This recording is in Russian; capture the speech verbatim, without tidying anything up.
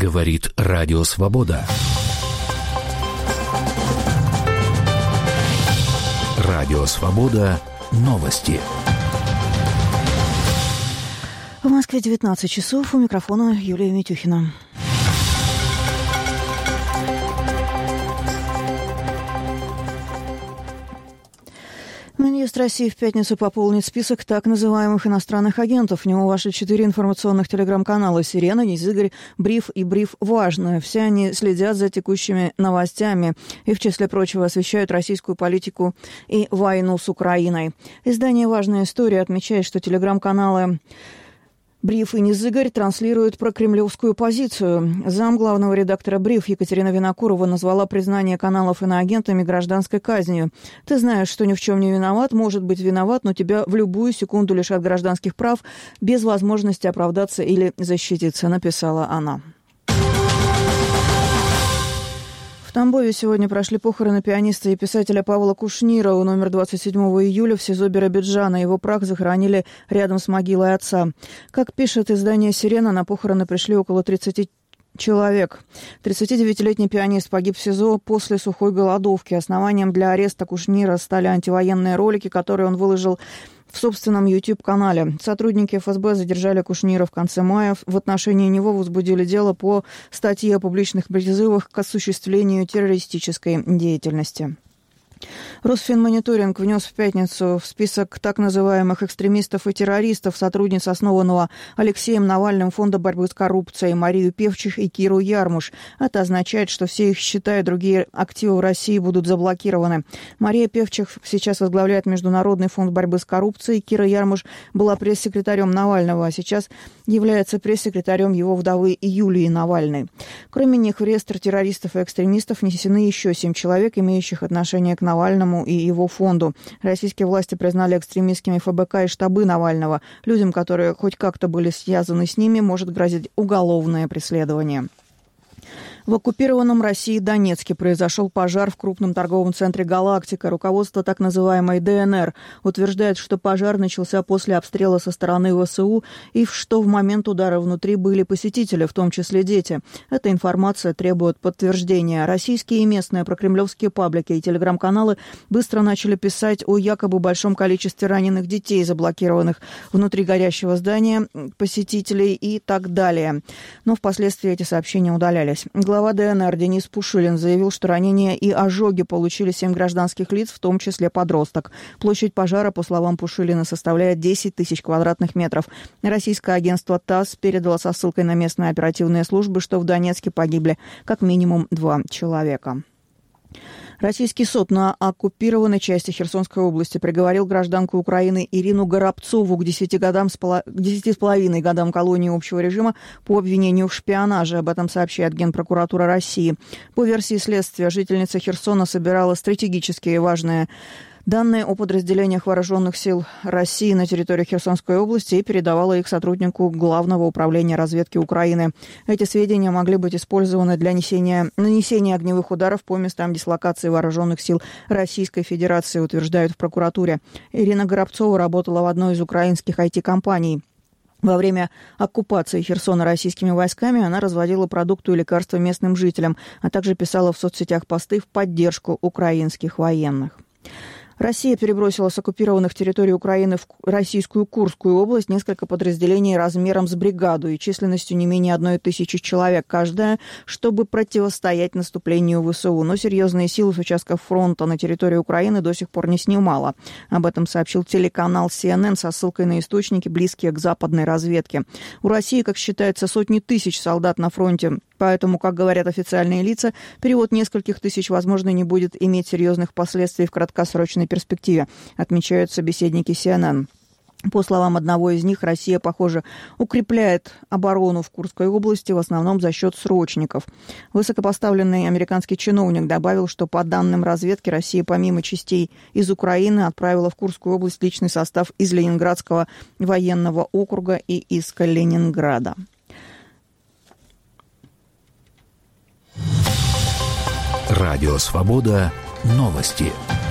Говорит Радио Свобода. Радио Свобода. Новости. В Москве девятнадцать часов. У микрофона Юлия Митюхина. Минюст России в пятницу пополнит список так называемых иностранных агентов. В него вошли четыре информационных телеграм-канала «Сирена», «Ньюзигр», «Бриф» и «Бриф Важно». Все они следят за текущими новостями и, в числе прочего, освещают российскую политику и войну с Украиной. Издание «Важная история» отмечает, что телеграм-каналы «Бриф» и «Ньюзигр» транслируют прокремлевскую позицию. Зам главного редактора «Бриф» Екатерина Винокурова назвала признание каналов иноагентами гражданской казнью. «Ты знаешь, что ни в чем не виноват, может быть виноват, но тебя в любую секунду лишат гражданских прав без возможности оправдаться или защититься», написала она. В Тамбове сегодня прошли похороны пианиста и писателя Павла Кушнира. Он умер двадцать седьмого июля в СИЗО Биробиджана. Его прах захоронили рядом с могилой отца. Как пишет издание «Сирена», на похороны пришли около тридцати человек. тридцатидевятилетний пианист погиб в СИЗО после сухой голодовки. Основанием для ареста Кушнира стали антивоенные ролики, которые он выложил в собственном YouTube-канале. Сотрудники эф эс бэ задержали Кушнира в конце мая. В отношении него возбудили дело по статье о публичных призывах к осуществлению террористической деятельности. Росфинмониторинг внес в пятницу в список так называемых экстремистов и террористов сотрудниц основанного Алексеем Навальным Фонда борьбы с коррупцией Марию Певчих и Киру Ярмуш. Это означает, что все их счета и другие активы в России будут заблокированы. Мария Певчих сейчас возглавляет Международный фонд борьбы с коррупцией. Кира Ярмуш была пресс-секретарем Навального, а сейчас является пресс-секретарем его вдовы Юлии Навальной. Кроме них в реестр террористов и экстремистов внесены еще семь человек, имеющих отношение к Навальному и его фонду. Российские власти признали экстремистскими эф бэ ка и штабы Навального. Людям, которые хоть как-то были связаны с ними, может грозить уголовное преследование. В оккупированном Россией Донецке произошел пожар в крупном торговом центре «Галактика». Руководство так называемой дэ эн эр утверждает, что пожар начался после обстрела со стороны вэ эс у и что в момент удара внутри были посетители, в том числе дети. Эта информация требует подтверждения. Российские и местные прокремлевские паблики и телеграм-каналы быстро начали писать о якобы большом количестве раненых детей, заблокированных внутри горящего здания, посетителей и так далее. Но впоследствии эти сообщения удалялись. Глава дэ эн эр Денис Пушилин заявил, что ранения и ожоги получили семь гражданских лиц, в том числе подросток. Площадь пожара, по словам Пушилина, составляет десять тысяч квадратных метров. Российское агентство ТАСС передало со ссылкой на местные оперативные службы, что в Донецке погибли как минимум два человека. Российский суд на оккупированной части Херсонской области приговорил гражданку Украины Ирину Горобцову к десяти годам с поло... десяти с половиной годам колонии общего режима по обвинению в шпионаже. Об этом сообщает Генпрокуратура России. По версии следствия, жительница Херсона собирала стратегически важные данные о подразделениях вооруженных сил России на территории Херсонской области и передавала их сотруднику Главного управления разведки Украины. Эти сведения могли быть использованы для нанесения, нанесения огневых ударов по местам дислокации вооруженных сил Российской Федерации, утверждают в прокуратуре. Ирина Горобцова работала в одной из украинских ай ти-компаний. Во время оккупации Херсона российскими войсками она разводила продукты и лекарства местным жителям, а также писала в соцсетях посты в поддержку украинских военных. Россия перебросила с оккупированных территорий Украины в российскую Курскую область несколько подразделений размером с бригаду и численностью не менее одной тысячи человек каждая, чтобы противостоять наступлению вэ эс у. Но серьезные силы с участков фронта на территории Украины до сих пор не снимала. Об этом сообщил телеканал си эн эн со ссылкой на источники, близкие к западной разведке. У России, как считается, сотни тысяч солдат на фронте. Поэтому, как говорят официальные лица, перевод нескольких тысяч, возможно, не будет иметь серьезных последствий в краткосрочной перспективе, отмечают собеседники си эн эн. По словам одного из них, Россия, похоже, укрепляет оборону в Курской области в основном за счет срочников. Высокопоставленный американский чиновник добавил, что по данным разведки Россия помимо частей из Украины отправила в Курскую область личный состав из Ленинградского военного округа и из Калининграда. Радио Свобода. Новости.